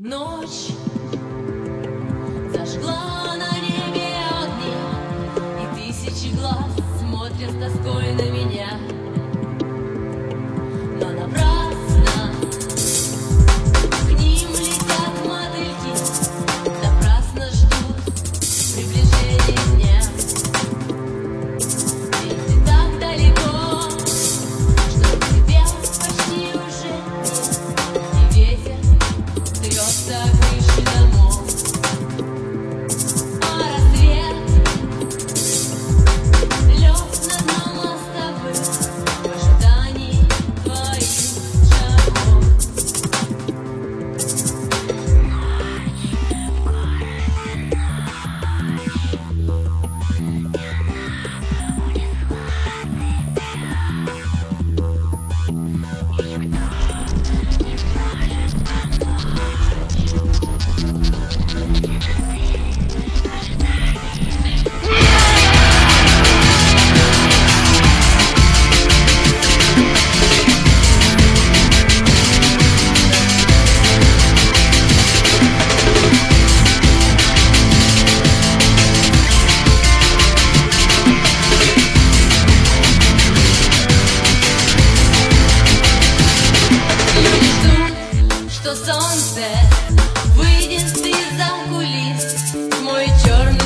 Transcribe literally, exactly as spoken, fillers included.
Ночь зажгла на небе огни, и тысячи глаз смотрят с тоской на меня. Но напрасно к ним летят мотыльки, напрасно ждут приближения дня. Ведь ты так далеко, что тебя почти уже нет, и ветер трется о крыши домов. А рассвет лег на дно мостовых в ожидании твоих шагов. Что солнце выйдет из-за кулис в мой черный